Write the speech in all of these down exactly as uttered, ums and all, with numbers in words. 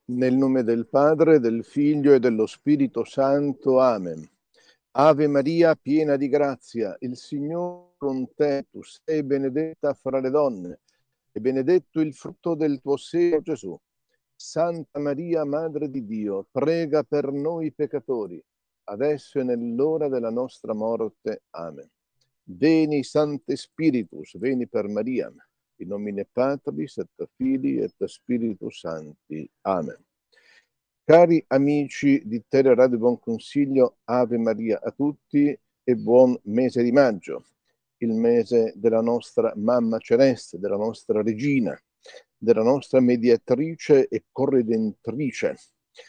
Nel nome del Padre, del Figlio e dello Spirito Santo. Amen. Ave Maria, piena di grazia, il Signore è con te, tu sei benedetta fra le donne, e benedetto il frutto del tuo seno, Gesù. Santa Maria, Madre di Dio, prega per noi peccatori, adesso e nell'ora della nostra morte. Amen. Veni, Sancte Spiritus, veni per Maria, in nomine Patris et Filii et Spiritus Sancti. Amen. Cari amici di Teleradio Buon Consiglio, Ave Maria a tutti e buon mese di maggio, il mese della nostra Mamma Celeste, della nostra Regina, della nostra mediatrice e corredentrice.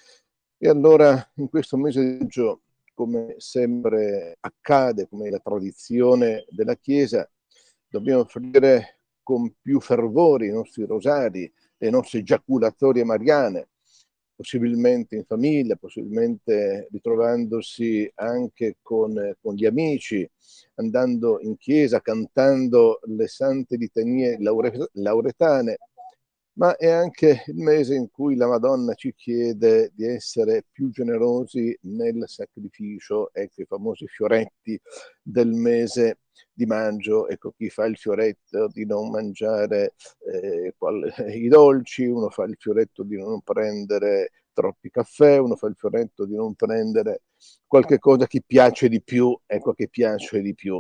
E allora in questo mese di maggio, come sempre accade, come la tradizione della Chiesa, dobbiamo offrire con più fervore i nostri rosari, le nostre giaculatorie mariane, possibilmente in famiglia, possibilmente ritrovandosi anche con, con gli amici, andando in chiesa, cantando le sante litanie laure, lauretane, ma è anche il mese in cui la Madonna ci chiede di essere più generosi nel sacrificio. Ecco i famosi fioretti del mese di maggio. Ecco, chi fa il fioretto di non mangiare eh, qual- i dolci, uno fa il fioretto di non prendere troppi caffè, uno fa il fioretto di non prendere qualche cosa che piace di più, ecco, che piace di più.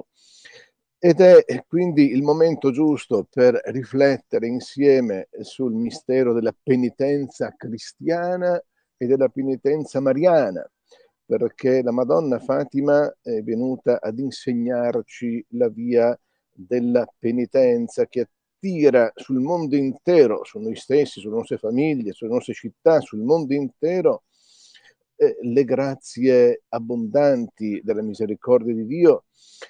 Ed è quindi il momento giusto per riflettere insieme sul mistero della penitenza cristiana e della penitenza mariana, perché la Madonna Fatima è venuta ad insegnarci la via della penitenza che attira sul mondo intero, su noi stessi, sulle nostre famiglie, sulle nostre città, sul mondo intero, eh, le grazie abbondanti della misericordia di Dio,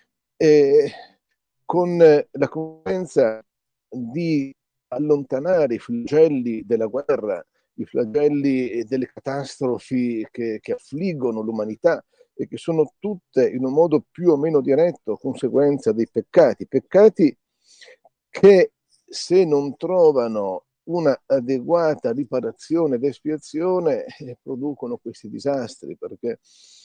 eh, con la conseguenza di allontanare i flagelli della guerra, i flagelli delle catastrofi che, che affliggono l'umanità e che sono tutte in un modo più o meno diretto conseguenza dei peccati, peccati che se non trovano una adeguata riparazione ed espiazione eh, producono questi disastri, perché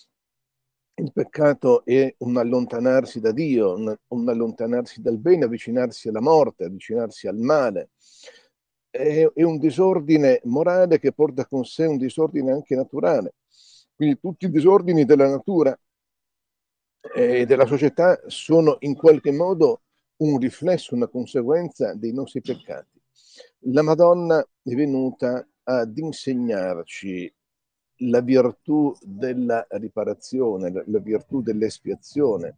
il peccato è un allontanarsi da Dio, un, un allontanarsi dal bene, avvicinarsi alla morte, avvicinarsi al male. È, è un disordine morale che porta con sé un disordine anche naturale. Quindi tutti i disordini della natura e della società sono in qualche modo un riflesso, una conseguenza dei nostri peccati. La Madonna è venuta ad insegnarci la virtù della riparazione, la, la virtù dell'espiazione.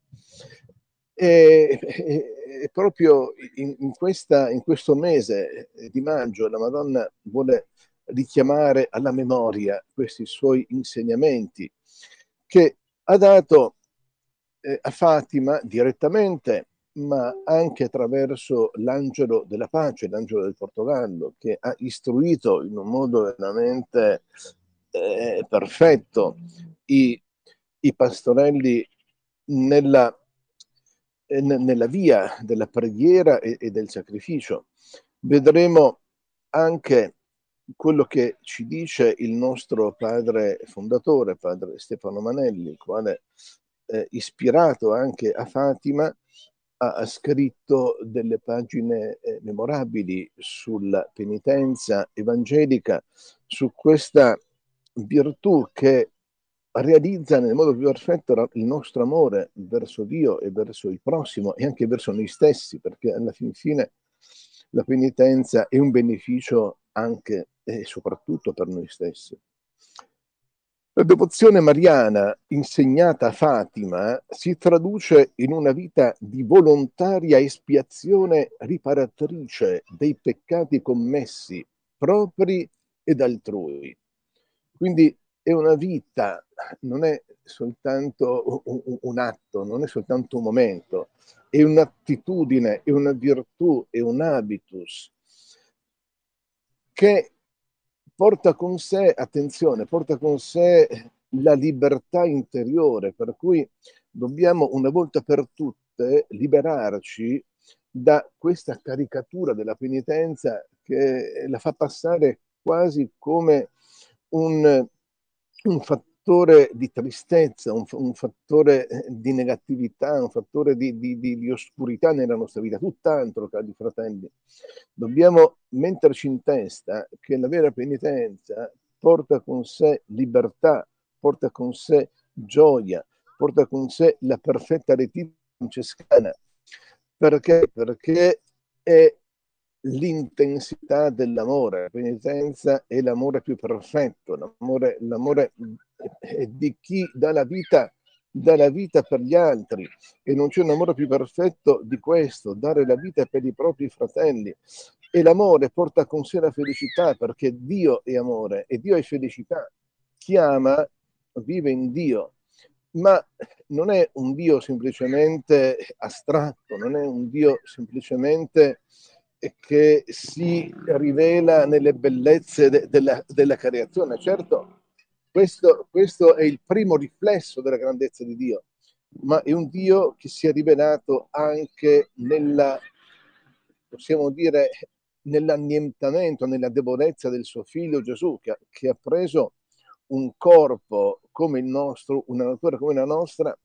E, e, e proprio in, in, questa, in questo mese di maggio la Madonna vuole richiamare alla memoria questi suoi insegnamenti che ha dato eh, a Fatima direttamente, ma anche attraverso l'angelo della pace, l'angelo del Portogallo, che ha istruito in un modo veramente eh, perfetto i, i pastorelli nella, eh, nella via della preghiera e, e del sacrificio. Vedremo anche quello che ci dice il nostro padre fondatore, padre Stefano Manelli, il quale, eh, ispirato anche a Fatima, ha, ha scritto delle pagine eh, memorabili sulla penitenza evangelica, su questa virtù che realizza nel modo più perfetto il nostro amore verso Dio e verso il prossimo e anche verso noi stessi, perché alla fin fine la penitenza è un beneficio anche e soprattutto per noi stessi. La devozione mariana insegnata a Fatima si traduce in una vita di volontaria espiazione riparatrice dei peccati commessi propri ed altrui. Quindi è una vita, non è soltanto un, un atto, non è soltanto un momento, è un'attitudine, è una virtù, è un habitus che porta con sé, attenzione, porta con sé la libertà interiore, per cui dobbiamo una volta per tutte liberarci da questa caricatura della penitenza che la fa passare quasi come un, un fattore di tristezza, un, un fattore di negatività, un fattore di, di, di, di oscurità nella nostra vita, tutt'altro, cari fratelli. Dobbiamo metterci in testa che la vera penitenza porta con sé libertà, porta con sé gioia, porta con sé la perfetta retitudine francescana. Perché? Perché è l'intensità dell'amore. La penitenza è l'amore più perfetto, l'amore, l'amore di chi dà la vita, dà la vita per gli altri, e non c'è un amore più perfetto di questo, dare la vita per i propri fratelli. E l'amore porta con sé la felicità, perché Dio è amore e Dio è felicità. Chi ama vive in Dio, ma non è un Dio semplicemente astratto, non è un Dio semplicemente che si rivela nelle bellezze de- della, della creazione. Certo, questo, questo è il primo riflesso della grandezza di Dio, ma è un Dio che si è rivelato anche nella, possiamo dire, nell'annientamento, nella debolezza del suo figlio Gesù, che, che ha preso un corpo come il nostro, una natura come la nostra,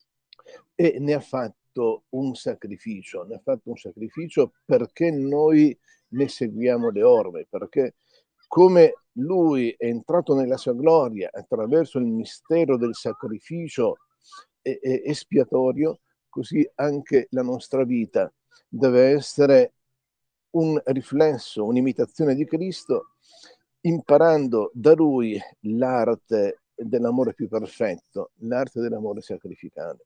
e ne ha fatto un sacrificio, ne ha fatto un sacrificio perché noi ne seguiamo le orme, perché come lui è entrato nella sua gloria attraverso il mistero del sacrificio espiatorio, così anche la nostra vita deve essere un riflesso, un'imitazione di Cristo, imparando da lui l'arte dell'amore più perfetto, l'arte dell'amore sacrificale.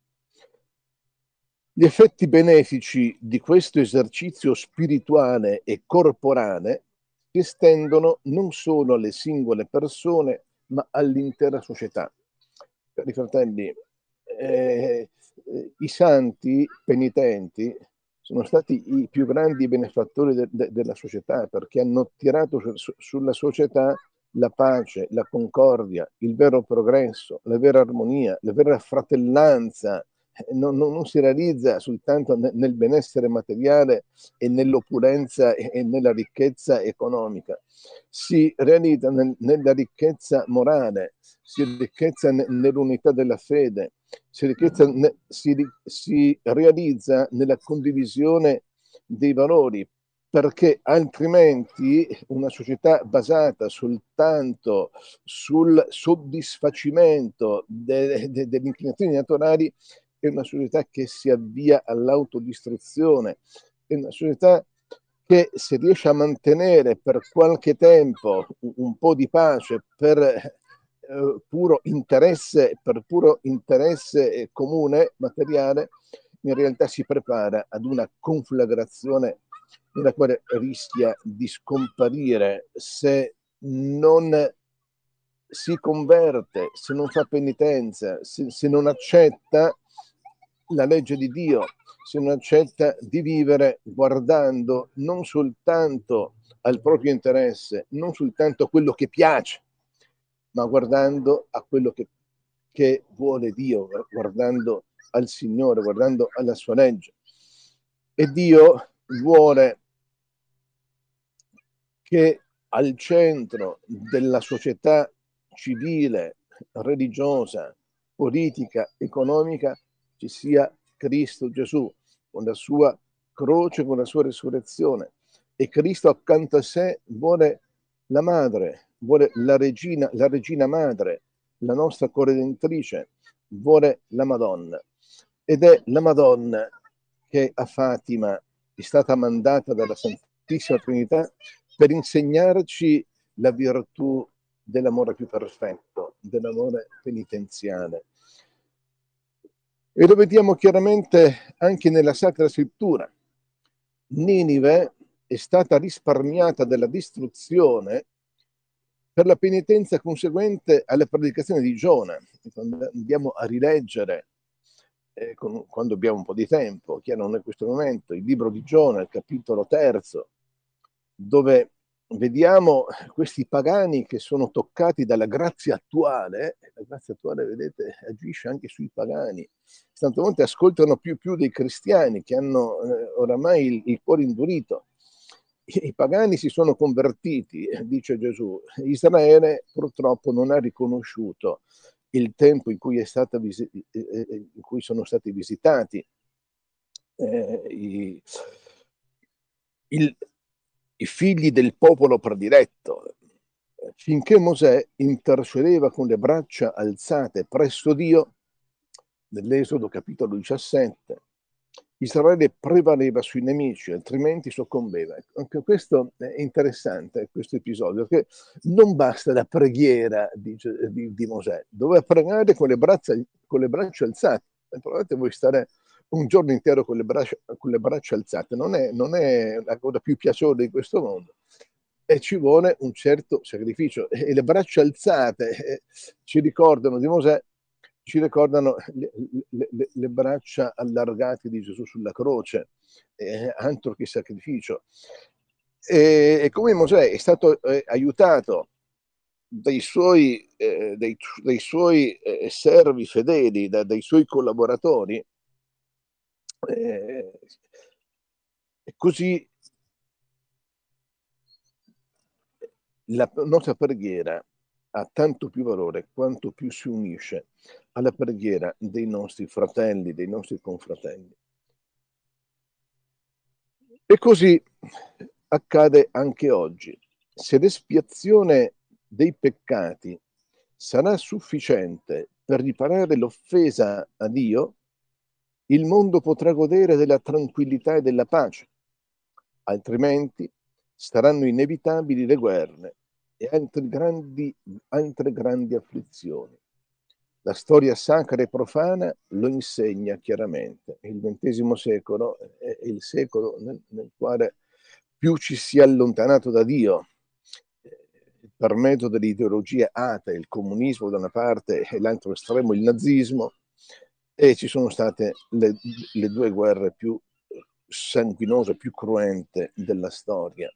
Gli effetti benefici di questo esercizio spirituale e corporale si estendono non solo alle singole persone, ma all'intera società. Cari fratelli, eh, i santi penitenti sono stati i più grandi benefattori de- de- della società, perché hanno tirato su- sulla società la pace, la concordia, il vero progresso, la vera armonia, la vera fratellanza. Non, non, non si realizza soltanto nel benessere materiale e nell'opulenza e nella ricchezza economica, si realizza nel, nella ricchezza morale, si ricchezza nell'unità della fede, si, ricchezza, si, si realizza nella condivisione dei valori, perché altrimenti una società basata soltanto sul soddisfacimento de, de, delle inclinazioni naturali è una società che si avvia all'autodistruzione, è una società che se riesce a mantenere per qualche tempo un po' di pace per eh, puro interesse, per puro interesse comune materiale, in realtà si prepara ad una conflagrazione nella quale rischia di scomparire se non si converte, se non fa penitenza, se, se non accetta la legge di Dio, se non accetta di vivere guardando non soltanto al proprio interesse, non soltanto a quello che piace, ma guardando a quello che, che vuole Dio, guardando al Signore, guardando alla sua legge. E Dio vuole che al centro della società civile, religiosa, politica, economica ci sia Cristo Gesù, con la sua croce, con la sua risurrezione. E Cristo accanto a sé vuole la madre, vuole la regina, la regina madre, la nostra corredentrice, vuole la Madonna. Ed è la Madonna che a Fatima è stata mandata dalla Santissima Trinità per insegnarci la virtù dell'amore più perfetto, dell'amore penitenziale. E lo vediamo chiaramente anche nella Sacra Scrittura. Ninive è stata risparmiata dalla distruzione per la penitenza conseguente alle predicazioni di Giona. Quando andiamo a rileggere, eh, con, quando abbiamo un po' di tempo, chiaro non è questo momento, il libro di Giona, il capitolo terzo, dove vediamo questi pagani che sono toccati dalla grazia attuale. La grazia attuale, vedete, agisce anche sui pagani. Tante volte ascoltano più più dei cristiani che hanno eh, oramai il, il cuore indurito. i pagani si sono convertiti, dice Gesù. Israele purtroppo non ha riconosciuto il tempo in cui, è stata visi- in cui sono stati visitati eh, i, il, i figli del popolo prediletto, finché Mosè intercedeva con le braccia alzate presso Dio, nell'Esodo capitolo diciassette, Israele prevaleva sui nemici, altrimenti soccombeva. Anche questo è interessante, questo episodio, perché non basta la preghiera di, di, di Mosè, doveva pregare con le braccia, con le braccia alzate. Provate voi stare un giorno intero con le braccia, con le braccia alzate, non è, non è la cosa più piacevole di questo mondo. E ci vuole un certo sacrificio. E le braccia alzate eh, ci ricordano di Mosè, ci ricordano le, le, le, le braccia allargate di Gesù sulla croce, eh, altro che sacrificio. E, e come Mosè è stato eh, aiutato dai suoi, eh, dei, dei suoi eh, servi fedeli, da, dai suoi collaboratori, eh, e così la nostra preghiera ha tanto più valore quanto più si unisce alla preghiera dei nostri fratelli, dei nostri confratelli. E così accade anche oggi. Se l'espiazione dei peccati sarà sufficiente per riparare l'offesa a Dio, il mondo potrà godere della tranquillità e della pace. Altrimenti saranno inevitabili le guerre e altre grandi, altre grandi afflizioni. La storia sacra e profana lo insegna chiaramente. Il ventesimo secolo è il secolo nel, nel quale più ci si è allontanato da Dio per mezzo delle ideologie atee, il comunismo da una parte e l'altro estremo il nazismo, e ci sono state le, le due guerre più sanguinose, più cruente della storia.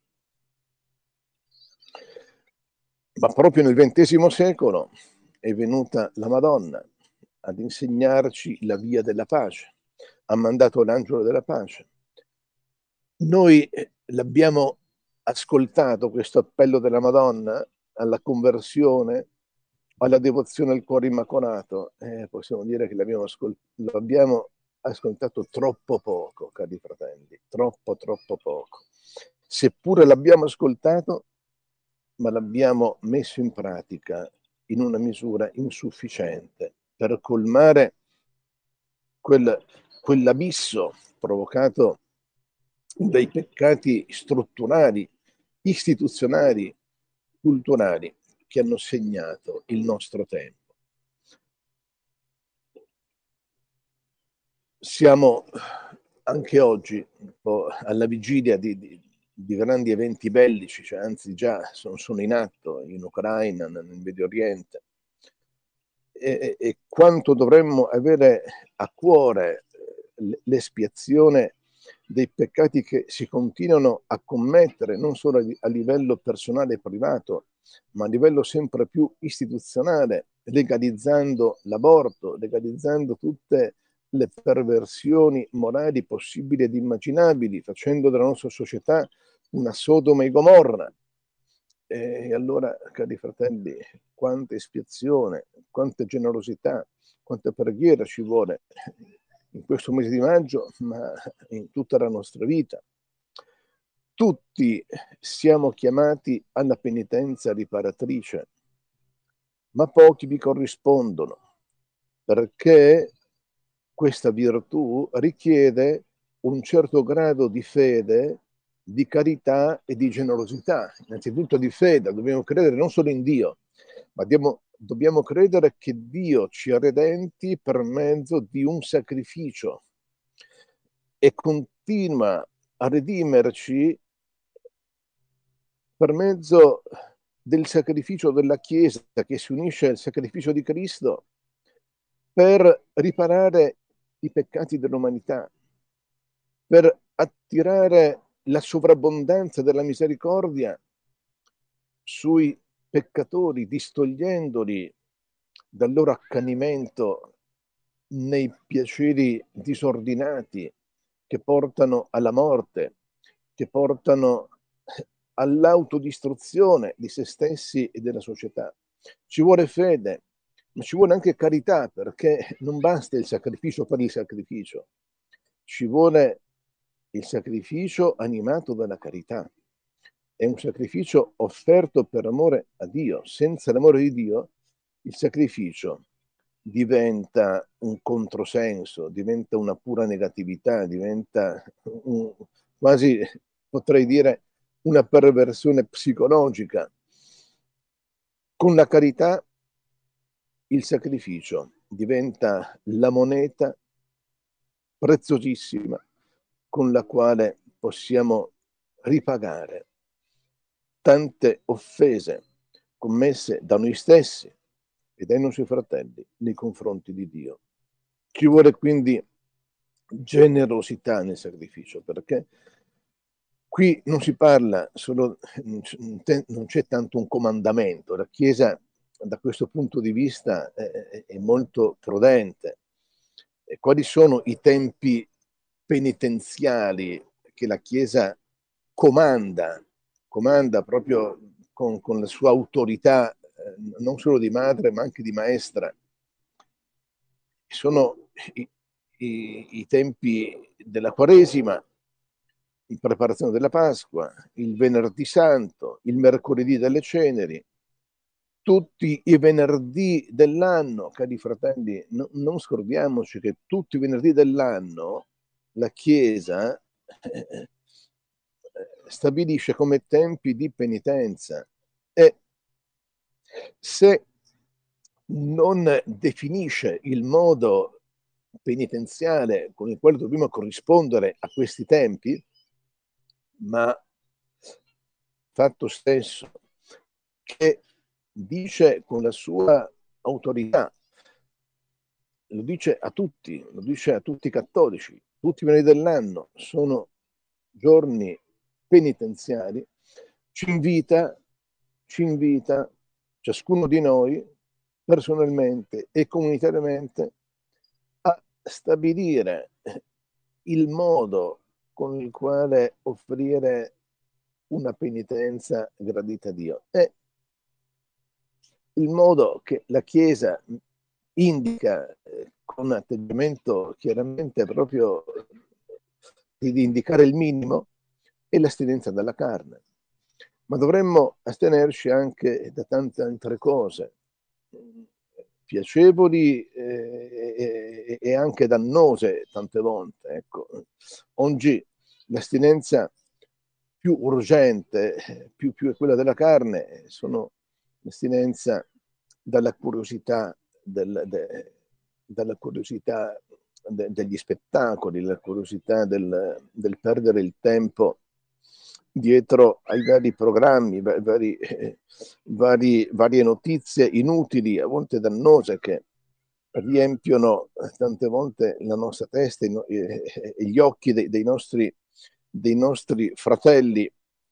Ma proprio nel ventesimo secolo è venuta la Madonna ad insegnarci la via della pace, ha mandato l'angelo della pace. Noi l'abbiamo ascoltato questo appello della Madonna alla conversione, alla devozione al cuore immacolato. Eh, possiamo dire che l'abbiamo, ascol- l'abbiamo ascoltato troppo poco, cari fratelli, troppo, troppo poco. Seppure l'abbiamo ascoltato, ma l'abbiamo messo in pratica in una misura insufficiente per colmare quel, quell'abisso provocato dai peccati strutturali, istituzionali, culturali che hanno segnato il nostro tempo. Siamo anche oggi un po' alla vigilia di, di, di grandi eventi bellici, cioè anzi già sono, sono in atto in Ucraina, nel Medio Oriente, e, e quanto dovremmo avere a cuore l'espiazione dei peccati che si continuano a commettere non solo a livello personale e privato, ma a livello sempre più istituzionale, legalizzando l'aborto, legalizzando tutte le perversioni morali possibili ed immaginabili, facendo della nostra società una Sodoma e Gomorra. E allora, cari fratelli, quanta espiazione, quanta generosità, quanta preghiera ci vuole in questo mese di maggio, ma in tutta la nostra vita. Tutti siamo chiamati alla penitenza riparatrice, ma pochi vi corrispondono, perché questa virtù richiede un certo grado di fede, di carità e di generosità. Innanzitutto di fede, dobbiamo credere non solo in Dio, ma dobbiamo, dobbiamo credere che Dio ci ha redenti per mezzo di un sacrificio e continua a redimerci per mezzo del sacrificio della Chiesa che si unisce al sacrificio di Cristo per riparare i peccati dell'umanità, per attirare la sovrabbondanza della misericordia sui peccatori, distogliendoli dal loro accanimento nei piaceri disordinati che portano alla morte, che portano all'autodistruzione di se stessi e della società. Ci vuole fede, ma ci vuole anche carità, perché non basta il sacrificio per il sacrificio, ci vuole il sacrificio animato dalla carità. È un sacrificio offerto per amore a Dio. Senza l'amore di Dio, il sacrificio diventa un controsenso, diventa una pura negatività, diventa un, quasi, potrei dire, una perversione psicologica. Con la carità il sacrificio diventa la moneta preziosissima con la quale possiamo ripagare tante offese commesse da noi stessi e dai nostri fratelli nei confronti di Dio. Ci vuole quindi generosità nel sacrificio, perché qui non si parla solo, non c'è tanto un comandamento. La Chiesa da questo punto di vista è, è molto prudente. E quali sono i tempi penitenziali che la Chiesa comanda, comanda proprio con, con la sua autorità, eh, non solo di madre ma anche di maestra? Sono i, i, i tempi della Quaresima, in preparazione della Pasqua, il Venerdì Santo, il Mercoledì delle Ceneri, tutti i venerdì dell'anno, cari fratelli. No, non scordiamoci che tutti i venerdì dell'anno la Chiesa eh, stabilisce come tempi di penitenza, e se non definisce il modo penitenziale con il quale dobbiamo corrispondere a questi tempi, ma fatto stesso che dice con la sua autorità, lo dice a tutti, lo dice a tutti i cattolici, tutti i venerdì dell'anno sono giorni penitenziali, ci invita, ci invita ciascuno di noi personalmente e comunitariamente a stabilire il modo con il quale offrire una penitenza gradita a Dio. È il modo che la Chiesa indica eh, con un atteggiamento chiaramente proprio di indicare il minimo, è l'astinenza dalla carne. Ma dovremmo astenerci anche da tante altre cose, piacevoli eh, e anche dannose tante volte. Ecco. Oggi l'astinenza più urgente, più, più è quella della carne, sono l'astinenza dalla curiosità, del, de, dalla curiosità de, degli spettacoli, la curiosità del, del perdere il tempo dietro ai vari programmi, vari, eh, vari, varie notizie inutili, a volte dannose, che riempiono tante volte la nostra testa e eh, gli occhi dei, dei, nostri, dei nostri fratelli,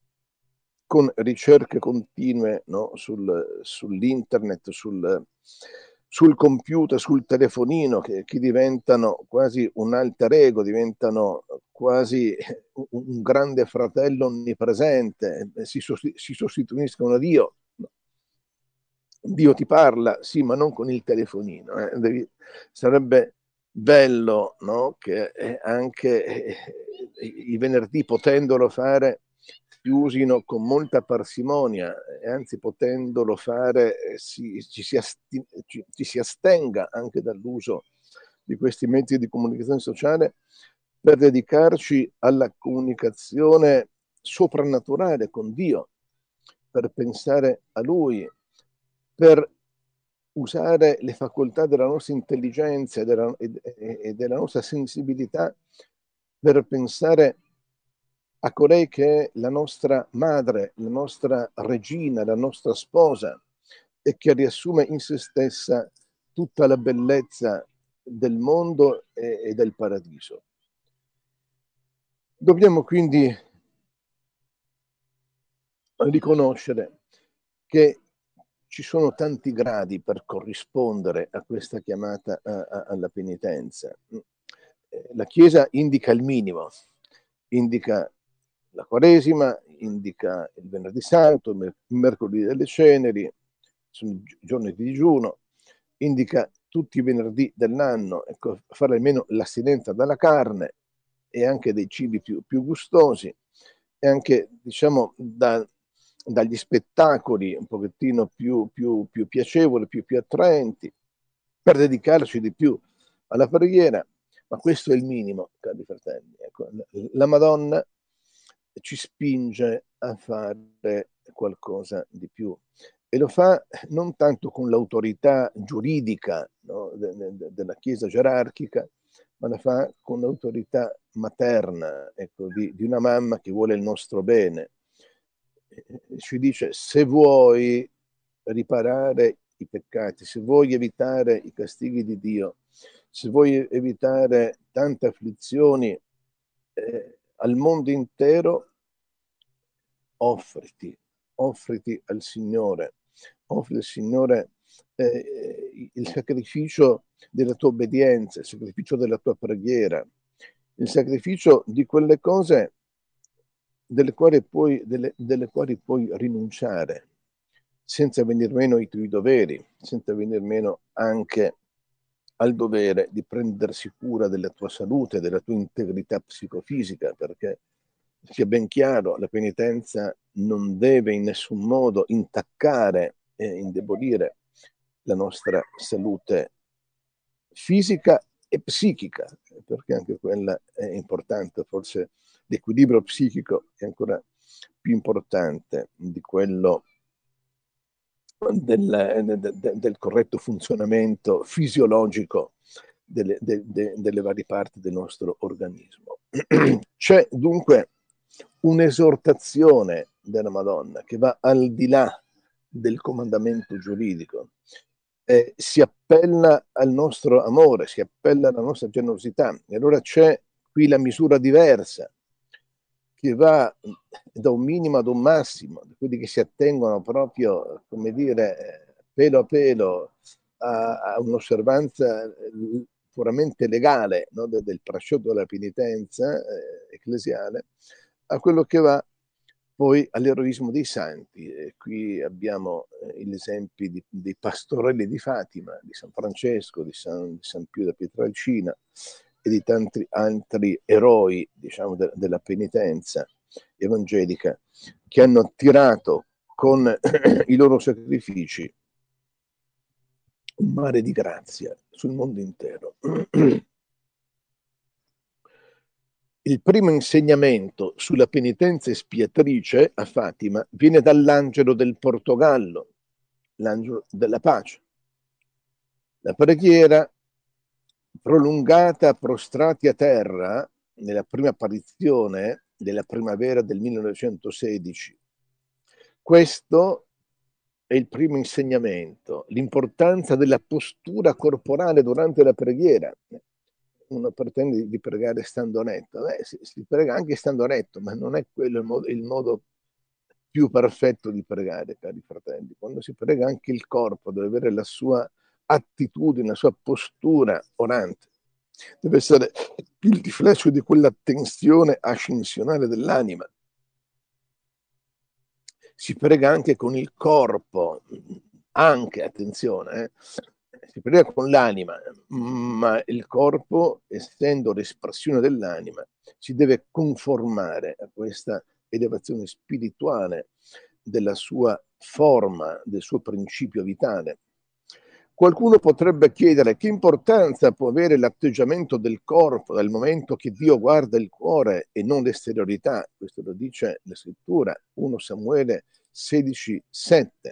con ricerche continue, no? Sul, sull'internet, sul, sul computer, sul telefonino, che, che diventano quasi un alter ego, diventano quasi un grande fratello onnipresente, si, si sostituiscono a Dio. Dio ti parla, sì, ma non con il telefonino. Eh. Devi, sarebbe bello, no? Che anche eh, i venerdì, potendolo fare, si usino con molta parsimonia, e anzi potendolo fare si, ci, si asti, ci, ci si astenga anche dall'uso di questi mezzi di comunicazione sociale, per dedicarci alla comunicazione soprannaturale con Dio, per pensare a Lui, per usare le facoltà della nostra intelligenza e della, e, e della nostra sensibilità per pensare a colei che è la nostra madre, la nostra regina, la nostra sposa, e che riassume in se stessa tutta la bellezza del mondo e, e del paradiso. Dobbiamo quindi riconoscere che ci sono tanti gradi per corrispondere a questa chiamata a, a, alla penitenza. La Chiesa indica il minimo, indica la Quaresima, indica il venerdì santo, il mercoledì delle ceneri, sono giorni di digiuno, indica tutti i venerdì dell'anno, ecco, fare almeno l'astinenza dalla carne e anche dei cibi più, più gustosi, e anche, diciamo, da, dagli spettacoli un pochettino più, più, più piacevoli, più, più attraenti, per dedicarci di più alla preghiera. Ma questo è il minimo, cari fratelli. Ecco, la Madonna ci spinge a fare qualcosa di più, e lo fa non tanto con l'autorità giuridica, no, de, de, della Chiesa gerarchica, ma la fa con l'autorità materna, ecco, di, di una mamma che vuole il nostro bene. Ci dice: se vuoi riparare i peccati, se vuoi evitare i castighi di Dio, se vuoi evitare tante afflizioni eh, al mondo intero, offriti, offriti al Signore, offri al Signore eh, il sacrificio della tua obbedienza, il sacrificio della tua preghiera, il sacrificio di quelle cose delle quali puoi, delle, delle quali puoi rinunciare, senza venir meno ai tuoi doveri, senza venir meno anche al dovere di prendersi cura della tua salute, della tua integrità psicofisica, perché sia ben chiaro, la penitenza non deve in nessun modo intaccare e indebolire la nostra salute fisica e psichica, perché anche quella è importante. Forse l'equilibrio psichico è ancora più importante di quello del, del, del corretto funzionamento fisiologico delle, de, de, delle varie parti del nostro organismo. C'è dunque un'esortazione della Madonna che va al di là del comandamento giuridico, eh, si appella al nostro amore, si appella alla nostra generosità, e allora c'è qui la misura diversa che va da un minimo ad un massimo, di quelli che si attengono proprio, come dire, pelo a pelo a, a un'osservanza puramente legale, no, del, del prasciotto della penitenza eh, ecclesiale, a quello che va poi all'eroismo dei santi. E qui abbiamo eh, gli esempi di, dei pastorelli di Fatima, di San Francesco, di San, di San Pio da Pietrelcina e di tanti altri eroi, diciamo, de, della penitenza evangelica, che hanno tirato con i loro sacrifici un mare di grazia sul mondo intero. Il primo insegnamento sulla penitenza espiatrice a Fatima viene dall'angelo del Portogallo, l'angelo della pace. La preghiera prolungata prostrati a terra nella prima apparizione della primavera del millenovecentosedici. Questo è il primo insegnamento, l'importanza della postura corporale durante la preghiera. Uno pretende di pregare stando retto, Beh, si, si prega anche stando retto, ma non è quello il modo, il modo più perfetto di pregare, cari fratelli. Quando si prega, anche il corpo deve avere la sua attitudine, la sua postura orante. Deve essere il riflesso di quella tensione ascensionale dell'anima. Si prega anche con il corpo, anche, attenzione, eh, si prega con l'anima, ma il corpo, essendo l'espressione dell'anima, si deve conformare a questa elevazione spirituale della sua forma, del suo principio vitale. Qualcuno potrebbe chiedere che importanza può avere l'atteggiamento del corpo dal momento che Dio guarda il cuore e non l'esteriorità. Questo lo dice la scrittura, primo Samuele sedici sette.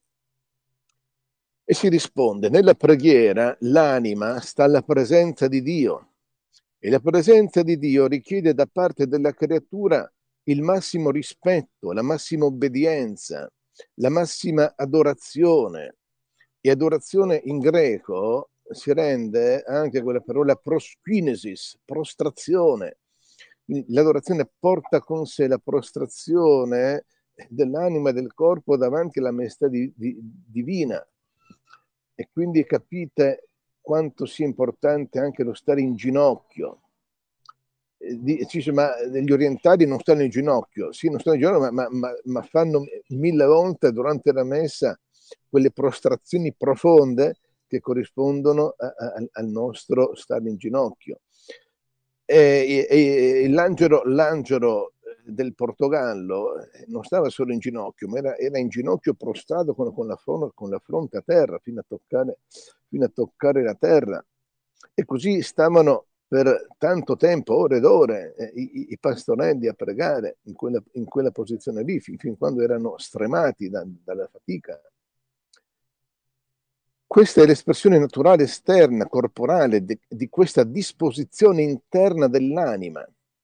E si risponde: nella preghiera l'anima sta alla presenza di Dio, e la presenza di Dio richiede da parte della creatura il massimo rispetto, la massima obbedienza, la massima adorazione. E adorazione in greco si rende anche quella parola proskinesis, prostrazione. Quindi l'adorazione porta con sé la prostrazione dell'anima e del corpo davanti alla maestà di, di, divina. E quindi capite quanto sia importante anche lo stare in ginocchio, dice, ma gli orientali non stanno in ginocchio. Sì, non stanno in ginocchio, ma, ma, ma fanno mille volte durante la messa quelle prostrazioni profonde che corrispondono a, a, al nostro stare in ginocchio. E, e, e l'angelo, l'angelo del Portogallo non stava solo in ginocchio, ma era, era in ginocchio prostrato con, con, la fronte, con la fronte a terra, fino a toccare, fino a toccare la terra. E così stavano per tanto tempo, ore ed ore, eh, i, i pastorelli a pregare in quella, in quella posizione lì, fin, fin quando erano stremati da, dalla fatica. Questa è l'espressione naturale esterna, corporale, di, di questa disposizione interna dell'anima.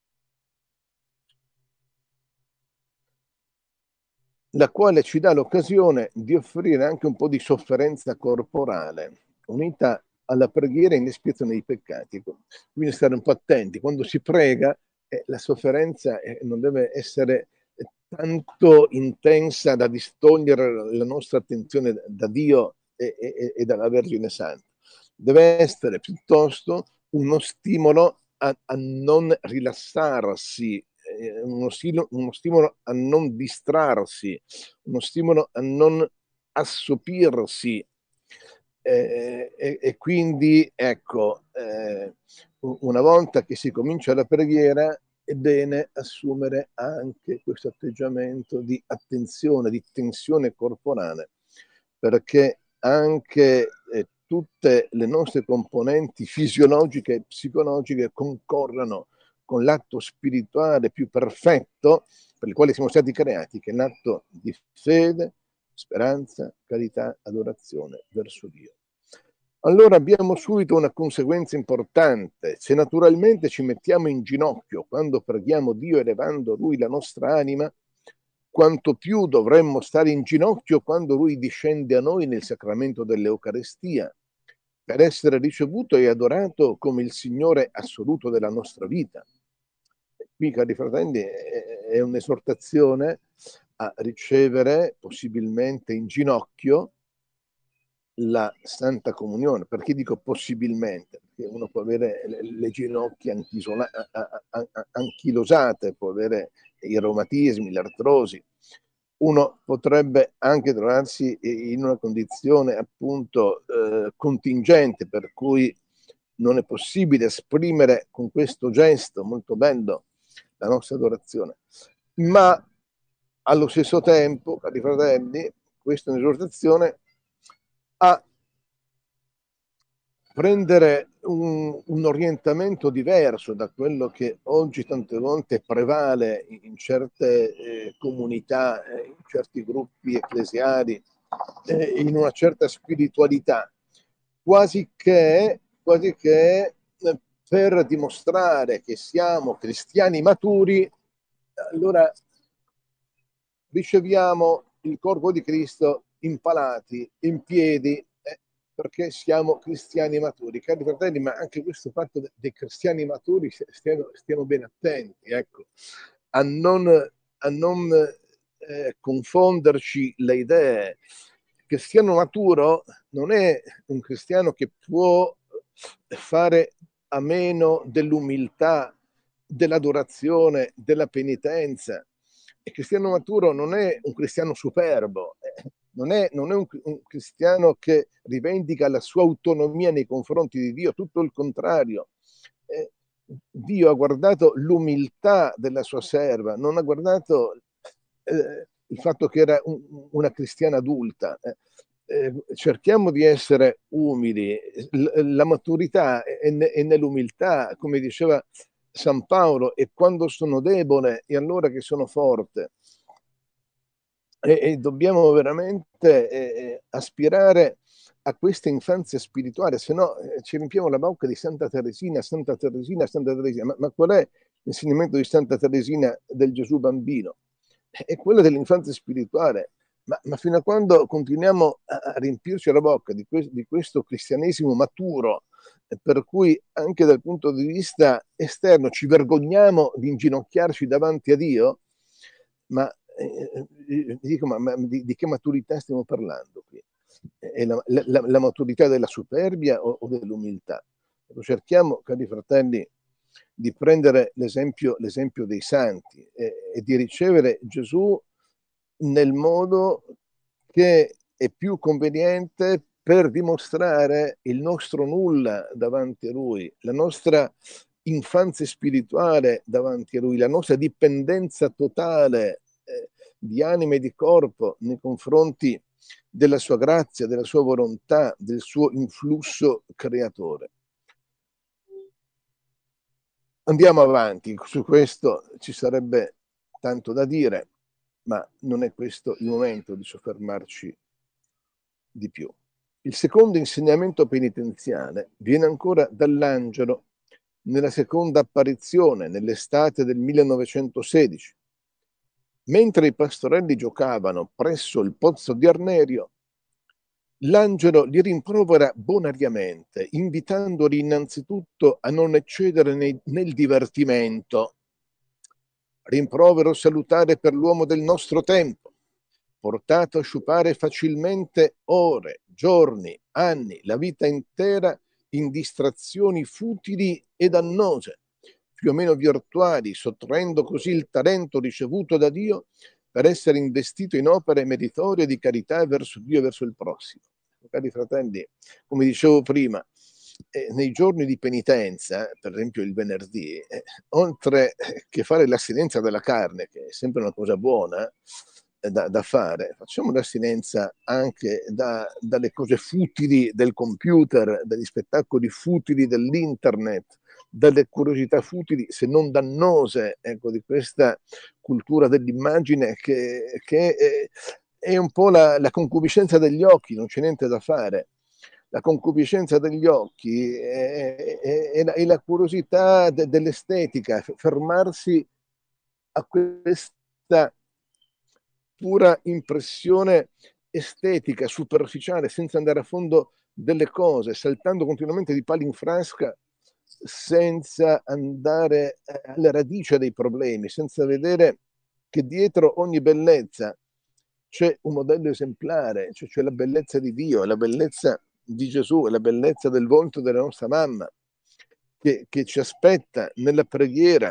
La quale ci dà l'occasione di offrire anche un po' di sofferenza corporale, unita alla preghiera in espiazione dei peccati. Quindi stare un po' attenti. Quando si prega, eh, la sofferenza eh, non deve essere tanto intensa da distogliere la nostra attenzione da Dio e, e, e dalla Vergine Santa. Deve essere piuttosto uno stimolo a, a non rilassarsi, eh, uno, stilo, uno stimolo a non distrarsi, uno stimolo a non assopirsi. Eh, e, e quindi, ecco, eh, una volta che si comincia la preghiera, è bene assumere anche questo atteggiamento di attenzione, di tensione corporale, perché anche eh, tutte le nostre componenti fisiologiche e psicologiche concorrono con l'atto spirituale più perfetto per il quale siamo stati creati, che è l'atto di fede, speranza, carità, adorazione verso Dio. Allora abbiamo subito una conseguenza importante. Se naturalmente ci mettiamo in ginocchio quando preghiamo Dio elevando Lui la nostra anima, quanto più dovremmo stare in ginocchio quando Lui discende a noi nel sacramento dell'Eucarestia, per essere ricevuto e adorato come il Signore assoluto della nostra vita. Qui, cari fratelli, è un'esortazione a ricevere, possibilmente in ginocchio, la Santa Comunione. Perché dico possibilmente? Perché uno può avere le, le ginocchia anchisola, anchilosate, può avere i reumatismi, l'artrosi. Uno potrebbe anche trovarsi in una condizione appunto eh, contingente, per cui non è possibile esprimere con questo gesto molto bello la nostra adorazione. Ma allo stesso tempo, cari fratelli, questa è un'esortazione a prendere un, un orientamento diverso da quello che oggi tante volte prevale in certe eh, comunità, eh, in certi gruppi ecclesiali, eh, in una certa spiritualità, quasi che, quasi che eh, per dimostrare che siamo cristiani maturi, allora riceviamo il corpo di Cristo impalati, in piedi, eh, perché siamo cristiani maturi. Cari fratelli, ma anche questo fatto dei cristiani maturi, stiamo, stiamo ben attenti, ecco, a non, a non eh, confonderci le idee. Il cristiano maturo non è un cristiano che può fare a meno dell'umiltà, dell'adorazione, della penitenza. Il cristiano maturo non è un cristiano superbo, eh, non è, non è un, un cristiano che rivendica la sua autonomia nei confronti di Dio, tutto il contrario. Eh, Dio ha guardato l'umiltà della sua serva, non ha guardato eh, il fatto che era un, una cristiana adulta. Eh, eh, cerchiamo di essere umili. L- la maturità è, è nell'umiltà, come diceva San Paolo, e quando sono debole è allora che sono forte. E, e dobbiamo veramente eh, aspirare a questa infanzia spirituale, se no eh, ci riempiamo la bocca di Santa Teresina, Santa Teresina, Santa Teresina. Ma, ma qual è l'insegnamento di Santa Teresina del Gesù bambino? È quello dell'infanzia spirituale. Ma, ma fino a quando continuiamo a, a riempirci la bocca di, que- di questo cristianesimo maturo, per cui anche dal punto di vista esterno ci vergogniamo di inginocchiarci davanti a Dio, ma, eh, dico, ma, ma di, di che maturità stiamo parlando qui? È la, la, la maturità della superbia o, o dell'umiltà? Cerchiamo, cari fratelli, di prendere l'esempio, l'esempio dei santi e, e di ricevere Gesù nel modo che è più conveniente per dimostrare il nostro nulla davanti a Lui, la nostra infanzia spirituale davanti a Lui, la nostra dipendenza totale eh, di anima e di corpo nei confronti della sua grazia, della sua volontà, del suo influsso creatore. Andiamo avanti, su questo ci sarebbe tanto da dire, ma non è questo il momento di soffermarci di più. Il secondo insegnamento penitenziale viene ancora dall'angelo nella seconda apparizione, nell'estate del millenovecentosedici. Mentre i pastorelli giocavano presso il pozzo di Arnerio, l'angelo li rimprovera bonariamente, invitandoli innanzitutto a non eccedere nei, nel divertimento. Rimprovero salutare per l'uomo del nostro tempo, portato a sciupare facilmente ore, giorni, anni, la vita intera in distrazioni futili e dannose, più o meno virtuali, sottraendo così il talento ricevuto da Dio per essere investito in opere meritorie di carità verso Dio e verso il prossimo. Cari fratelli, come dicevo prima, eh, nei giorni di penitenza, per esempio il venerdì, eh, oltre che fare l'astinenza dalla carne, che è sempre una cosa buona eh, da, da fare, facciamo l'astinenza anche da, dalle cose futili del computer, dagli spettacoli futili dell'internet, dalle curiosità futili, se non dannose, ecco, di questa cultura dell'immagine che, che è, è un po' la, la concupiscenza degli occhi, non c'è niente da fare. La concupiscenza degli occhi è, è, è, la, è la curiosità de, dell'estetica, fermarsi a questa pura impressione estetica, superficiale, senza andare a fondo delle cose, saltando continuamente di palo in frasca, senza andare alla radice dei problemi, senza vedere che dietro ogni bellezza c'è un modello esemplare, cioè c'è la bellezza di Dio, la bellezza di Gesù, la bellezza del volto della nostra mamma, che, che ci aspetta nella preghiera.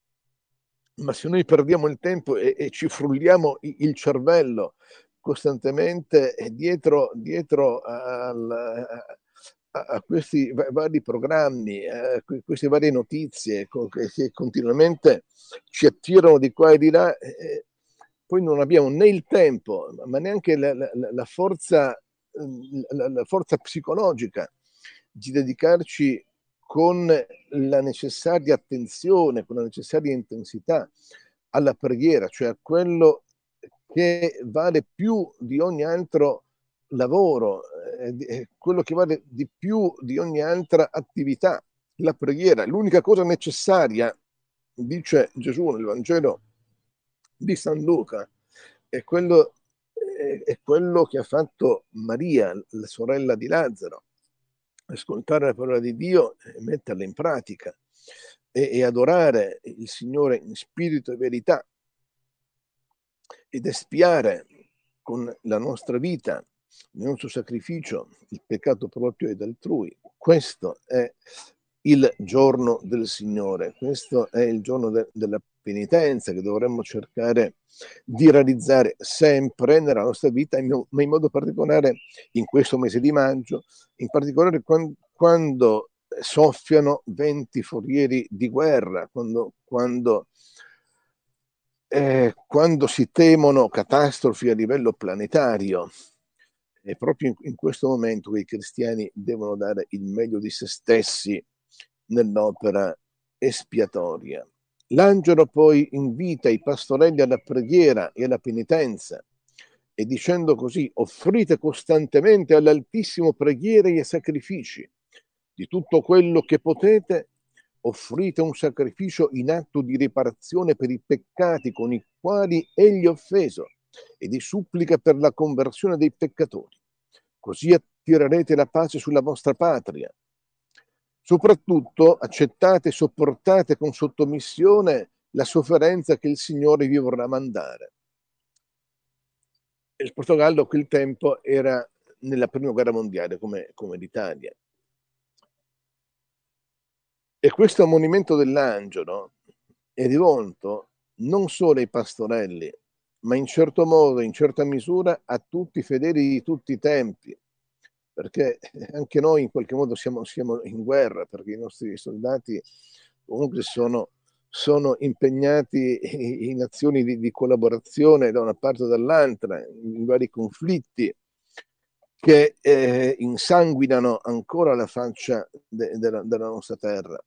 Ma se noi perdiamo il tempo e, e ci frulliamo il cervello costantemente dietro, dietro al, a, a questi vari programmi, a queste varie notizie che continuamente ci attirano di qua e di là, eh, poi non abbiamo né il tempo, ma neanche la, la, la, forza, la, la forza psicologica di dedicarci con la necessaria attenzione, con la necessaria intensità alla preghiera, cioè a quello che vale più di ogni altro lavoro, eh, quello che vale di più di ogni altra attività, la preghiera. L'unica cosa necessaria, dice Gesù nel Vangelo di San Luca, è quello, è quello che ha fatto Maria, la sorella di Lazzaro: ascoltare la parola di Dio e metterla in pratica e, e adorare il Signore in spirito e verità ed espiare con la nostra vita, il nostro sacrificio, il peccato proprio ed altrui. Questo è il giorno del Signore, questo è il giorno de- della penitenza che dovremmo cercare di realizzare sempre nella nostra vita, ma in modo particolare in questo mese di maggio, in particolare quando, quando soffiano venti forieri di guerra, quando, quando, eh, quando si temono catastrofi a livello planetario. E proprio in, in questo momento che i cristiani devono dare il meglio di se stessi nell'opera espiatoria. L'angelo poi invita i pastorelli alla preghiera e alla penitenza e dicendo così: offrite costantemente all'Altissimo preghiere e sacrifici. Di tutto quello che potete, offrite un sacrificio in atto di riparazione per i peccati con i quali egli è offeso e di supplica per la conversione dei peccatori. Così attirerete la pace sulla vostra patria. Soprattutto accettate e sopportate con sottomissione la sofferenza che il Signore vi vorrà mandare. Il Portogallo a quel tempo era nella prima guerra mondiale come, come l'Italia. E questo ammonimento dell'angelo è rivolto non solo ai pastorelli, ma in certo modo, in certa misura, a tutti i fedeli di tutti i tempi, perché anche noi in qualche modo siamo, siamo in guerra, perché i nostri soldati comunque sono, sono impegnati in azioni di, di collaborazione da una parte o dall'altra, in vari conflitti che eh, insanguinano ancora la faccia de, de la, della nostra terra.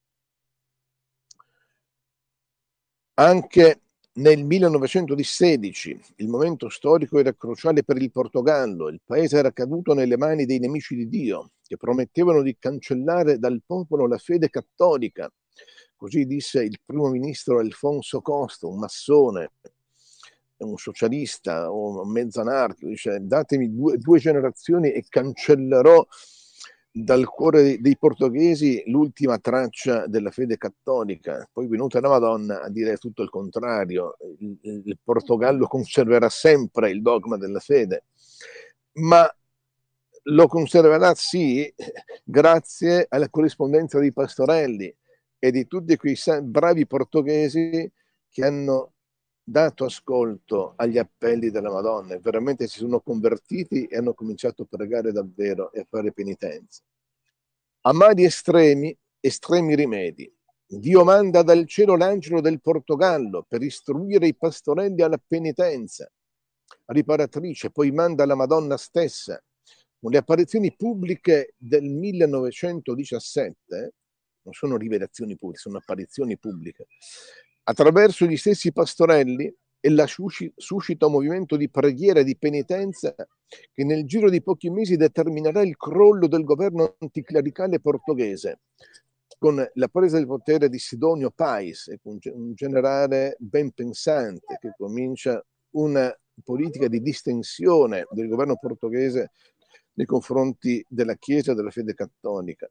Anche nel millenovecentosedici il momento storico era cruciale per il Portogallo. Il paese era caduto nelle mani dei nemici di Dio, che promettevano di cancellare dal popolo la fede cattolica. Così disse il primo ministro Alfonso Costa, un massone, un socialista o un mezzo anarchico. Dice: datemi due, due generazioni e cancellerò dal cuore dei portoghesi l'ultima traccia della fede cattolica. Poi venuta la Madonna a dire tutto il contrario: il, il Portogallo conserverà sempre il dogma della fede, ma lo conserverà sì grazie alla corrispondenza dei pastorelli e di tutti quei bravi portoghesi che hanno dato ascolto agli appelli della Madonna, veramente si sono convertiti e hanno cominciato a pregare davvero e a fare penitenza. A mali estremi, estremi rimedi. Dio manda dal cielo l'angelo del Portogallo per istruire i pastorelli alla penitenza riparatrice, poi manda la Madonna stessa. Con le apparizioni pubbliche del millenovecentodiciassette, non sono rivelazioni pubbliche, sono apparizioni pubbliche, attraverso gli stessi pastorelli, ella suscita un movimento di preghiera e di penitenza che nel giro di pochi mesi determinerà il crollo del governo anticlericale portoghese, con la presa del potere di Sidonio Pais, un generale ben pensante che comincia una politica di distensione del governo portoghese nei confronti della Chiesa e della fede cattolica.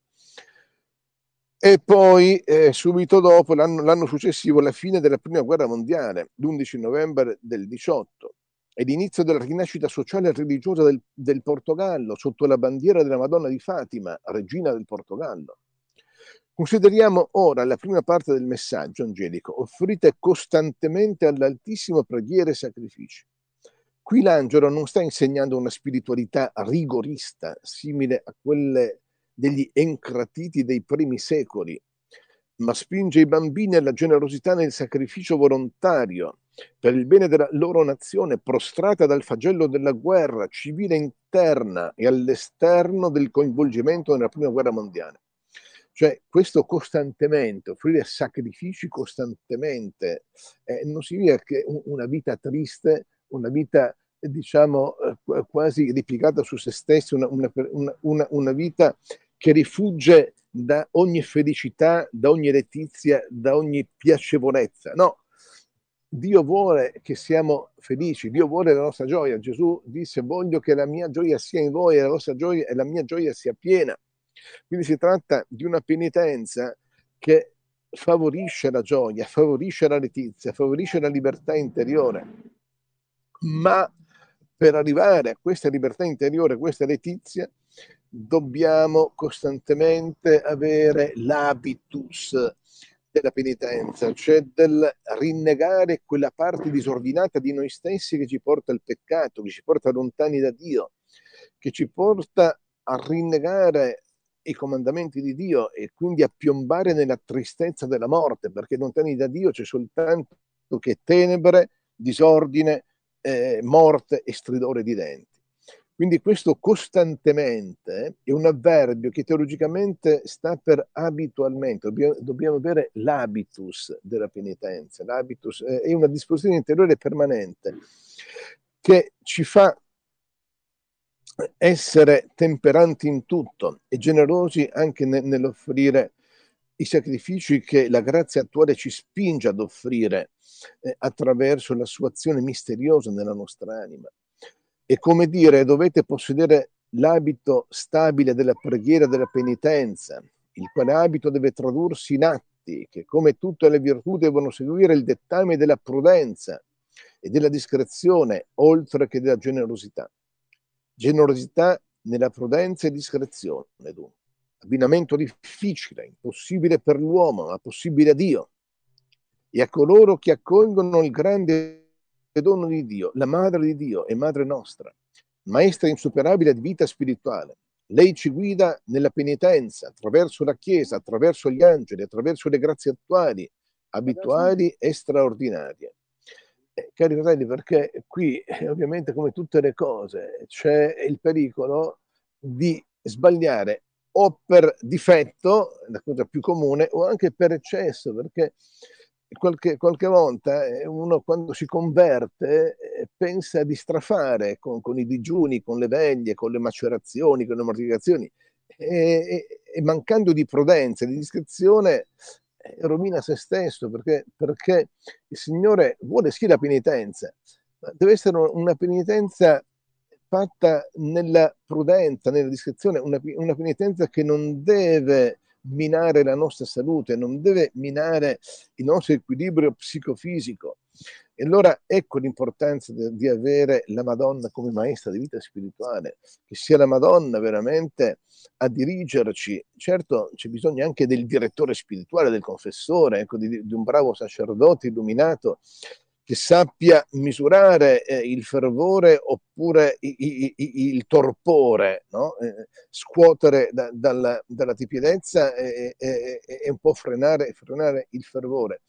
E poi eh, subito dopo, l'anno, l'anno successivo, la fine della prima guerra mondiale, l'undici novembre del diciotto, e l'inizio della rinascita sociale e religiosa del, del Portogallo sotto la bandiera della Madonna di Fatima, regina del Portogallo. Consideriamo ora la prima parte del messaggio angelico: offrite costantemente all'Altissimo preghiere e sacrifici. Qui l'angelo non sta insegnando una spiritualità rigorista, simile a quelle degli encratiti dei primi secoli, ma spinge i bambini alla generosità nel sacrificio volontario per il bene della loro nazione, prostrata dal flagello della guerra civile interna e all'esterno del coinvolgimento nella prima guerra mondiale. Cioè, questo costantemente, offrire sacrifici costantemente, eh, non significa che una vita triste, una vita, diciamo, eh, quasi ripiegata su se stessi, una, una, una, una vita che rifugge da ogni felicità, da ogni letizia, da ogni piacevolezza. No, Dio vuole che siamo felici, Dio vuole la nostra gioia. Gesù disse: voglio che la mia gioia sia in voi e la vostra gioia e la mia gioia sia piena. Quindi si tratta di una penitenza che favorisce la gioia, favorisce la letizia, favorisce la libertà interiore. Ma per arrivare a questa libertà interiore, a questa letizia, dobbiamo costantemente avere l'habitus della penitenza, cioè del rinnegare quella parte disordinata di noi stessi che ci porta al peccato, che ci porta lontani da Dio, che ci porta a rinnegare i comandamenti di Dio e quindi a piombare nella tristezza della morte, perché lontani da Dio c'è soltanto che tenebre, disordine, eh, morte e stridore di denti. Quindi questo costantemente è un avverbio che teologicamente sta per abitualmente. Dobbiamo, dobbiamo avere l'habitus della penitenza. L'habitus è una disposizione interiore permanente che ci fa essere temperanti in tutto e generosi anche ne, nell'offrire i sacrifici che la grazia attuale ci spinge ad offrire eh, attraverso la sua azione misteriosa nella nostra anima. È come dire: dovete possedere l'abito stabile della preghiera e della penitenza, il quale abito deve tradursi in atti che, come tutte le virtù, devono seguire il dettame della prudenza e della discrezione, oltre che della generosità. Generosità nella prudenza e discrezione, dunque. abbinamento difficile, impossibile per l'uomo, ma possibile a Dio, e a coloro che accolgono il grande dono di Dio, la Madre di Dio e Madre nostra, Maestra insuperabile di vita spirituale. Lei ci guida nella penitenza, attraverso la Chiesa, attraverso gli angeli, attraverso le grazie attuali, abituali e straordinarie. Eh, cari fratelli, perché qui eh, ovviamente come tutte le cose c'è il pericolo di sbagliare o per difetto, la cosa più comune, o anche per eccesso, perché qualche, qualche volta eh, uno quando si converte eh, pensa di strafare con, con i digiuni, con le veglie, con le macerazioni, con le mortificazioni, e, e, e mancando di prudenza, di discrezione, eh, rovina se stesso, perché, perché il Signore vuole sì la penitenza, ma deve essere una penitenza fatta nella prudenza, nella discrezione, una, una penitenza che non deve minare la nostra salute, non deve minare il nostro equilibrio psicofisico. E allora ecco l'importanza di, di avere la Madonna come maestra di vita spirituale, che sia la Madonna veramente a dirigerci. Certo c'è bisogno anche del direttore spirituale, del confessore, ecco, di, di un bravo sacerdote illuminato che sappia misurare eh, il fervore oppure i, i, i, il torpore, no? eh, scuotere da, dalla, dalla tiepidezza e, e, e un po' frenare, frenare il fervore.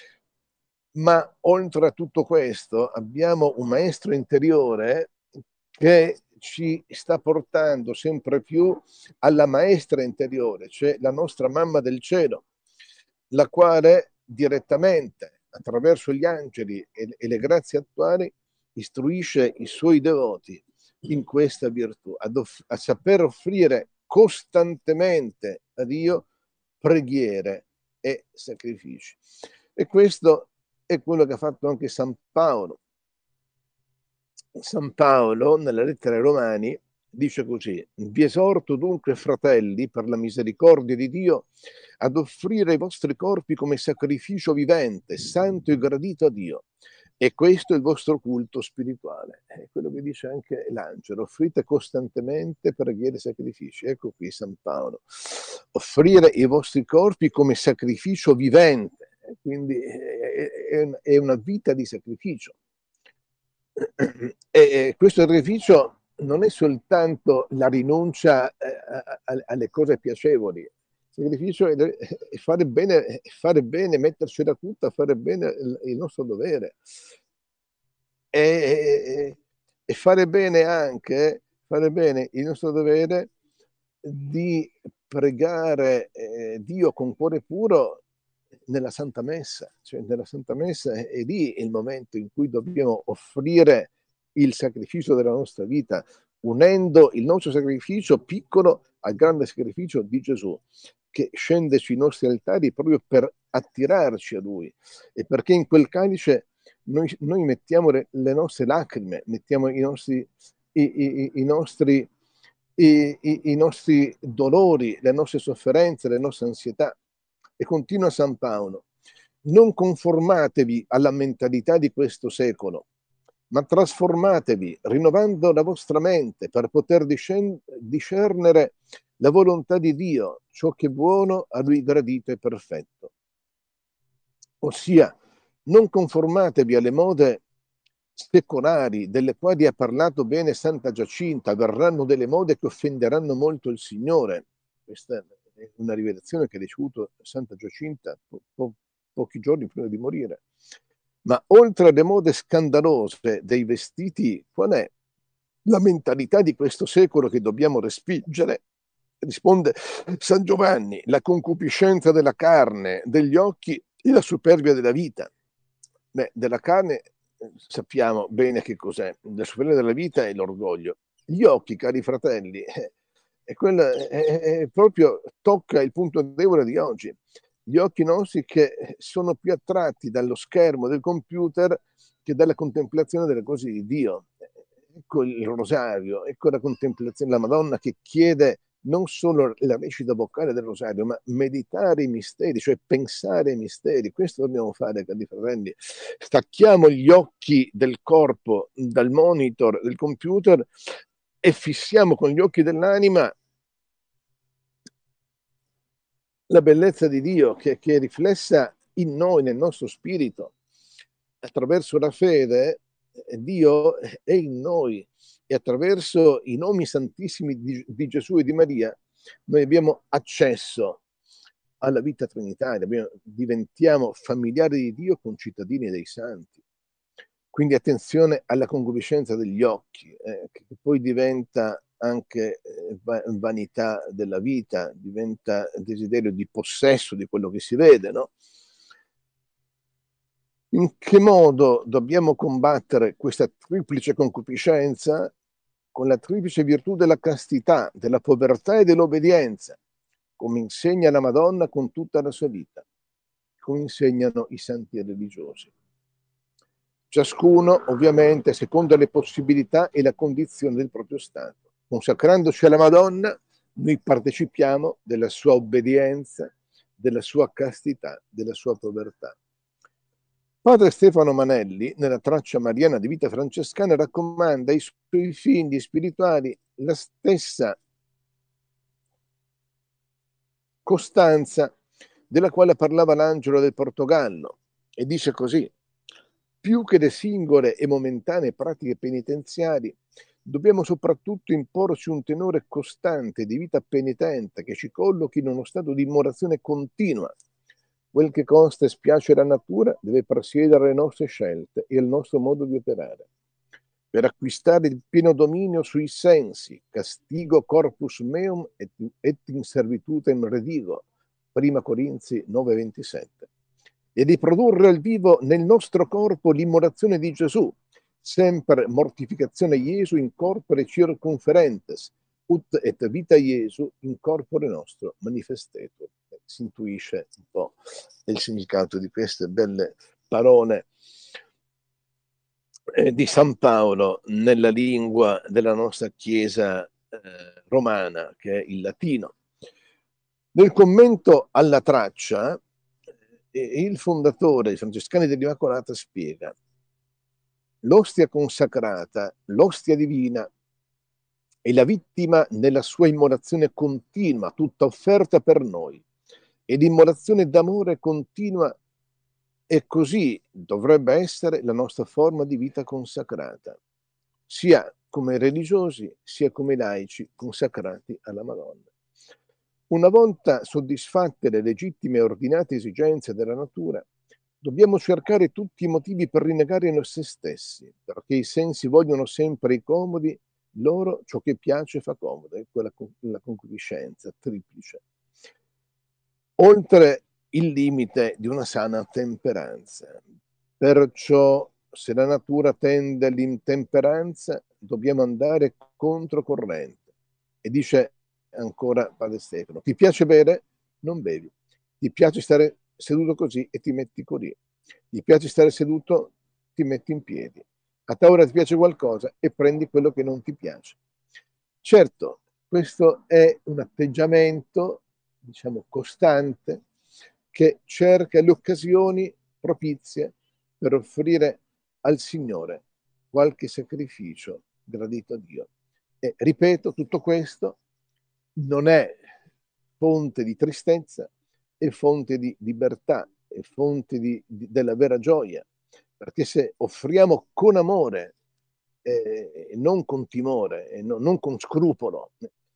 Ma oltre a tutto questo abbiamo un maestro interiore che ci sta portando sempre più alla maestra interiore, cioè la nostra mamma del cielo, la quale direttamente attraverso gli angeli e, e le grazie attuali istruisce i suoi devoti in questa virtù, ad off- a saper offrire costantemente a Dio preghiere e sacrifici. E questo è quello che ha fatto anche San Paolo. San Paolo, nella lettera ai Romani, dice così: vi esorto dunque, fratelli, per la misericordia di Dio, ad offrire i vostri corpi come sacrificio vivente, santo e gradito a Dio. E questo è il vostro culto spirituale. È quello che dice anche l'angelo: offrite costantemente preghiere e sacrifici. Ecco qui San Paolo. Offrire i vostri corpi come sacrificio vivente. Quindi è una vita di sacrificio. E questo sacrificio non è soltanto la rinuncia eh, alle cose piacevoli. Il sacrificio è fare bene, fare bene, metterci da tutta, fare bene il nostro dovere. E, e fare bene anche, fare bene il nostro dovere di pregare eh, Dio con cuore puro nella Santa Messa. Cioè nella Santa Messa è, è lì il momento in cui dobbiamo offrire il sacrificio della nostra vita, unendo il nostro sacrificio piccolo al grande sacrificio di Gesù, che scende sui nostri altari proprio per attirarci a Lui, e perché in quel calice noi, noi mettiamo le, le nostre lacrime, mettiamo i nostri, i, i, i nostri, i, i, i nostri dolori, le nostre sofferenze, le nostre ansietà. E continua San Paolo: non conformatevi alla mentalità di questo secolo, ma trasformatevi rinnovando la vostra mente per poter discern- discernere la volontà di Dio, ciò che è buono, a Lui gradito e perfetto. Ossia, non conformatevi alle mode secolari delle quali ha parlato bene Santa Giacinta. Verranno delle mode che offenderanno molto il Signore. Questa è una rivelazione che ha ricevuto Santa Giacinta po- po- pochi giorni prima di morire. Ma oltre alle mode scandalose dei vestiti, qual è la mentalità di questo secolo che dobbiamo respingere? Risponde San Giovanni: la concupiscenza della carne, degli occhi e la superbia della vita. Beh, della carne eh, sappiamo bene che cos'è. La superbia della vita è l'orgoglio. Gli occhi, cari fratelli, eh, è, quella, è, è proprio tocca il punto debole di oggi. Gli occhi nostri che sono più attratti dallo schermo del computer che dalla contemplazione delle cose di Dio. Ecco il rosario, ecco la contemplazione, la Madonna che chiede non solo la recita vocale del rosario, ma meditare i misteri, cioè pensare ai misteri. Questo dobbiamo fare, cari fratelli. Stacchiamo gli occhi del corpo dal monitor del computer e fissiamo con gli occhi dell'anima la bellezza di Dio che, che è riflessa in noi, nel nostro spirito. Attraverso la fede, Dio è in noi e attraverso i nomi santissimi di, di Gesù e di Maria noi abbiamo accesso alla vita trinitaria, abbiamo, diventiamo familiari di Dio, concittadini dei santi. Quindi attenzione alla concupiscenza degli occhi, eh, che poi diventa anche eh, vanità della vita, diventa desiderio di possesso di quello che si vede, no? In che modo dobbiamo combattere questa triplice concupiscenza? Con la triplice virtù della castità, della povertà e dell'obbedienza, come insegna la Madonna con tutta la sua vita, come insegnano i santi religiosi. Ciascuno, ovviamente, secondo le possibilità e la condizione del proprio stato. Consacrandoci alla Madonna, noi partecipiamo della sua obbedienza, della sua castità, della sua povertà. Padre Stefano Manelli, nella traccia mariana di vita francescana, raccomanda ai suoi figli spirituali la stessa costanza della quale parlava l'angelo del Portogallo, e dice così: più che le singole e momentanee pratiche penitenziali, dobbiamo soprattutto imporci un tenore costante di vita penitente che ci collochi in uno stato di immolazione continua. Quel che consta e spiace la natura deve presiedere alle nostre scelte e al nostro modo di operare. Per acquistare il pieno dominio sui sensi, castigo corpus meum et, et in servitutem redigo, prima Corinzi nove ventisette, e di produrre al vivo nel nostro corpo l'immolazione di Gesù, sempre mortificazione Iesu in corpore circunferentes, ut et vita Iesu in corpore nostro manifestetur. Si intuisce un po' il significato di queste belle parole eh, di San Paolo nella lingua della nostra Chiesa eh, romana, che è il latino. Nel commento alla traccia, eh, il fondatore, i Francescani dell'Immacolata, spiega: l'ostia consacrata, l'ostia divina, è la vittima nella sua immolazione continua, tutta offerta per noi, e l'immolazione d'amore continua, e così dovrebbe essere la nostra forma di vita consacrata, sia come religiosi, sia come laici consacrati alla Madonna. Una volta soddisfatte le legittime e ordinate esigenze della natura, dobbiamo cercare tutti i motivi per rinnegare noi stessi, perché i sensi vogliono sempre i comodi, loro ciò che piace fa comodo, è quella la concupiscenza triplice. Oltre il limite di una sana temperanza. Perciò, se la natura tende all'intemperanza, dobbiamo andare controcorrente. E dice ancora Padre Stefano: ti piace bere? Non bevi. Ti piace stare seduto così e ti metti così. Ti piace stare seduto, ti metti in piedi. A te ora ti piace qualcosa e prendi quello che non ti piace. Certo, questo è un atteggiamento, diciamo, costante, che cerca le occasioni propizie per offrire al Signore qualche sacrificio gradito a Dio. E ripeto, tutto questo non è fonte di tristezza, è fonte di libertà, è fonte di, di, della vera gioia, perché se offriamo con amore e eh, non con timore e no, non con scrupolo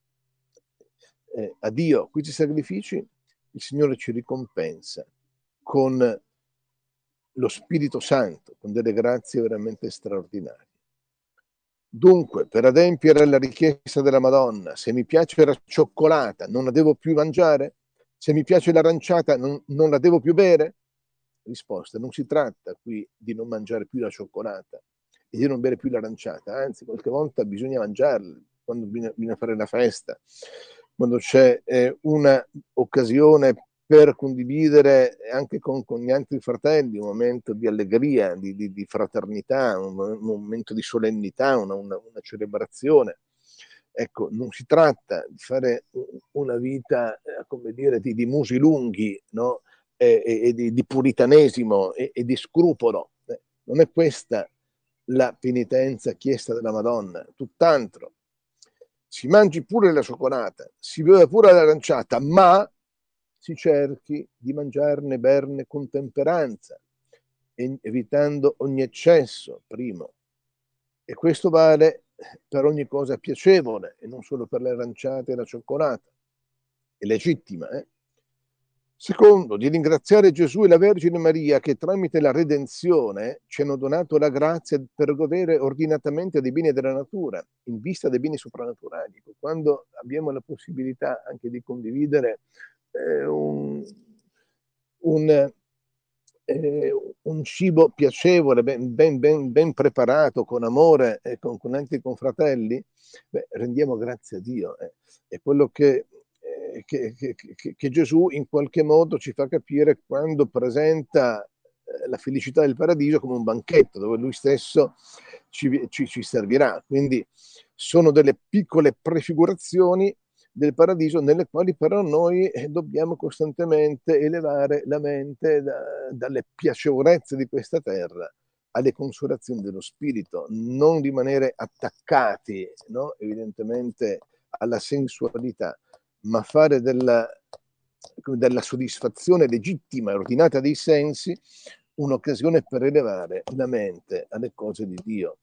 eh, a Dio questi sacrifici, il Signore ci ricompensa con lo Spirito Santo, con delle grazie veramente straordinarie. Dunque, per adempiere alla richiesta della Madonna, se mi piace la cioccolata, non la devo più mangiare? Se mi piace l'aranciata, non, non la devo più bere? Risposta: non si tratta qui di non mangiare più la cioccolata e di non bere più l'aranciata, anzi, qualche volta bisogna mangiarla, quando bisogna, bisogna fare la festa, quando c'è eh, una occasione per condividere anche con, con gli altri fratelli un momento di allegria, di, di, di fraternità, un, un momento di solennità, una, una, una celebrazione. Ecco, non si tratta di fare una vita, eh, come dire, di, di musi lunghi, no? E, e, e di, di puritanesimo e, e di scrupolo. Eh, non è questa la penitenza chiesta dalla Madonna, tutt'altro. Si mangi pure la cioccolata, si beve pure l'aranciata, ma si cerchi di mangiarne e berne con temperanza, evitando ogni eccesso, primo. E questo vale per ogni cosa piacevole e non solo per le aranciate e la cioccolata. È legittima, eh? Secondo, di ringraziare Gesù e la Vergine Maria che tramite la redenzione ci hanno donato la grazia per godere ordinatamente dei beni della natura, in vista dei beni soprannaturali. Quando abbiamo la possibilità anche di condividere eh, un, un, eh, un cibo piacevole, ben, ben, ben, ben preparato, con amore e con, con anche con fratelli, beh, rendiamo grazie a Dio. Eh. È quello che Che, che, che, che Gesù in qualche modo ci fa capire quando presenta la felicità del paradiso come un banchetto dove lui stesso ci, ci, ci servirà. Quindi sono delle piccole prefigurazioni del paradiso nelle quali però noi dobbiamo costantemente elevare la mente da, dalle piacevolezze di questa terra alle consolazioni dello spirito, non rimanere attaccati, no? Evidentemente alla sensualità, ma fare della, della soddisfazione legittima e ordinata dei sensi un'occasione per elevare la mente alle cose di Dio.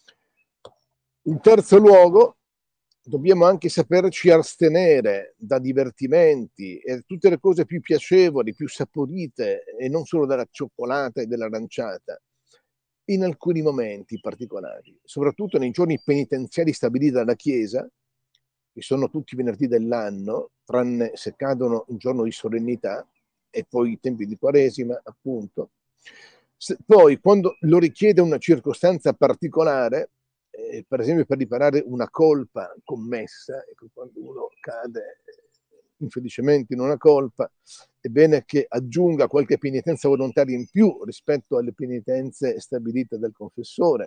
In terzo luogo, dobbiamo anche saperci astenere da divertimenti e tutte le cose più piacevoli, più saporite, e non solo dalla cioccolata e dell'aranciata, in alcuni momenti particolari, soprattutto nei giorni penitenziali stabiliti dalla Chiesa, che sono tutti i venerdì dell'anno, tranne se cadono un giorno di solennità, e poi i tempi di Quaresima, appunto. Se, poi, quando lo richiede una circostanza particolare, eh, per esempio per riparare una colpa commessa, ecco, quando uno cade infelicemente in una colpa, è bene che aggiunga qualche penitenza volontaria in più rispetto alle penitenze stabilite dal confessore.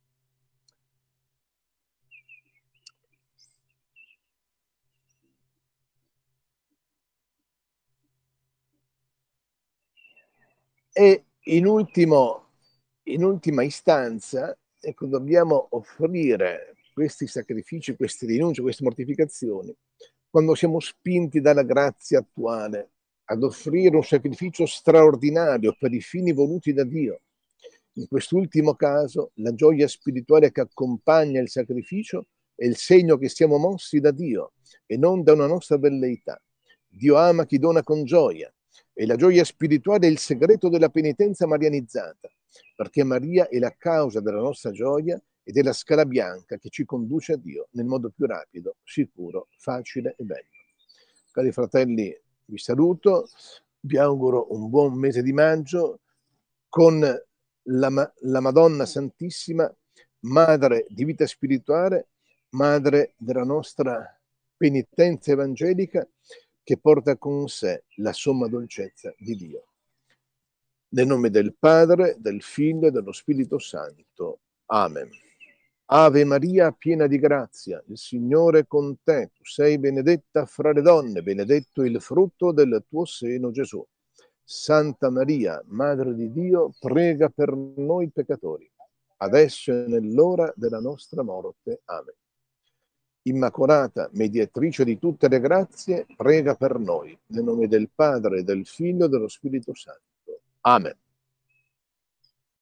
E in, ultimo, in ultima istanza, ecco, dobbiamo offrire questi sacrifici, queste rinunce, queste mortificazioni, quando siamo spinti dalla grazia attuale ad offrire un sacrificio straordinario per i fini voluti da Dio. In quest'ultimo caso, la gioia spirituale che accompagna il sacrificio è il segno che siamo mossi da Dio e non da una nostra velleità. Dio ama chi dona con gioia, e la gioia spirituale è il segreto della penitenza marianizzata, perché Maria è la causa della nostra gioia ed è la scala bianca che ci conduce a Dio nel modo più rapido, sicuro, facile e bello. Cari fratelli, vi saluto, vi auguro un buon mese di maggio con la, la Madonna Santissima, madre di vita spirituale, madre della nostra penitenza evangelica, che porta con sé la somma dolcezza di Dio. Nel nome del Padre, del Figlio e dello Spirito Santo. Amen. Ave Maria, piena di grazia, il Signore è con te. Tu sei benedetta fra le donne, benedetto il frutto del tuo seno, Gesù. Santa Maria, Madre di Dio, prega per noi peccatori, adesso e nell'ora della nostra morte. Amen. Immacolata, mediatrice di tutte le grazie, prega per noi. Nel nome del Padre, del Figlio e dello Spirito Santo. Amen.